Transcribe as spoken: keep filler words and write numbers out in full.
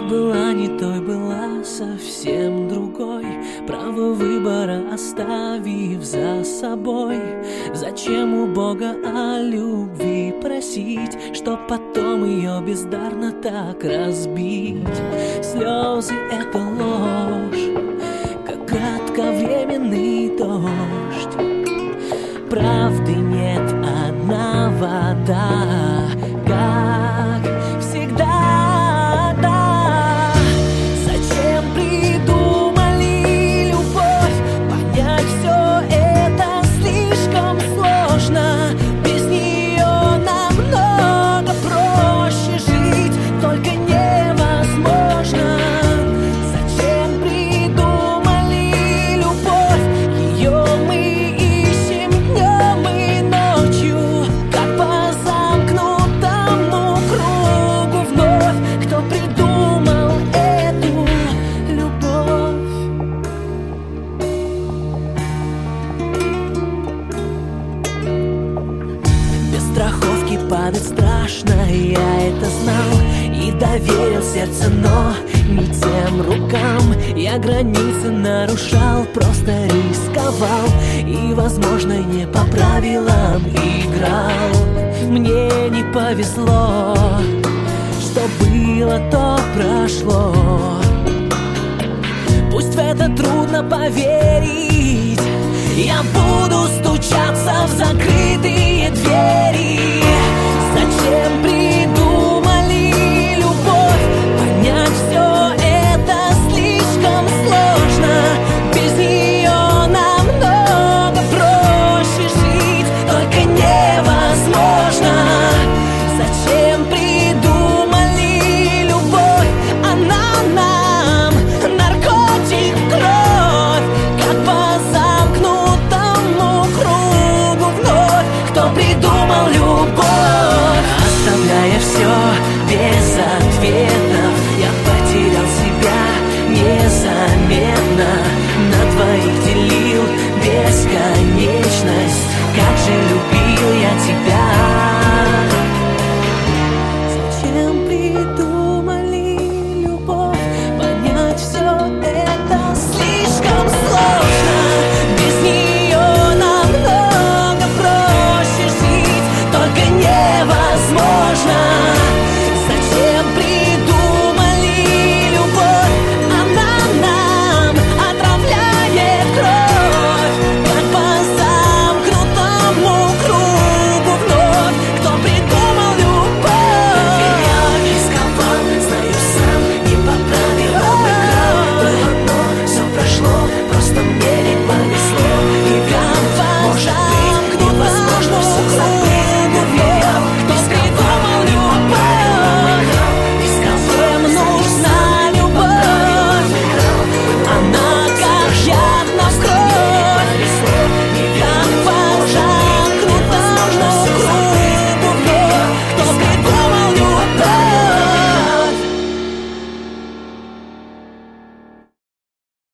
была не той, была совсем другой, право выбора оставив за собой. Зачем у Бога о любви просить, чтоб потом ее бездарно так разбить? Слезы — это ложь, как кратковременный дождь. Правды нет, одна вода, как всегда, да. Зачем придумали любовь? Понять все это слишком сложно. Без нее намного проще жить, только невозможно. Зачем придумали любовь? Ее мы ищем днем и ночью, как по замкнутому кругу вновь. Кто придумал эту любовь? Без страховки падать страшно, я это знал и доверил сердце, но не тем рукам. Я границы нарушал, просто рисковал и, возможно, не по правилам играл. Мне не повезло, что было, то прошло. Пусть в это трудно поверить, я буду стучаться в закрытые двери. Зачем придумали любовь? Понять все это слишком сложно. Без нее намного проще жить, только невозможно. Зачем придумали любовь? Она нам наркотик, кровь, как по замкнутому кругу вновь. Кто придумал любовь? Оставляя все без ответов, я потерял себя незаметно. На двоих делил бесконечность. Как же любил я тебя.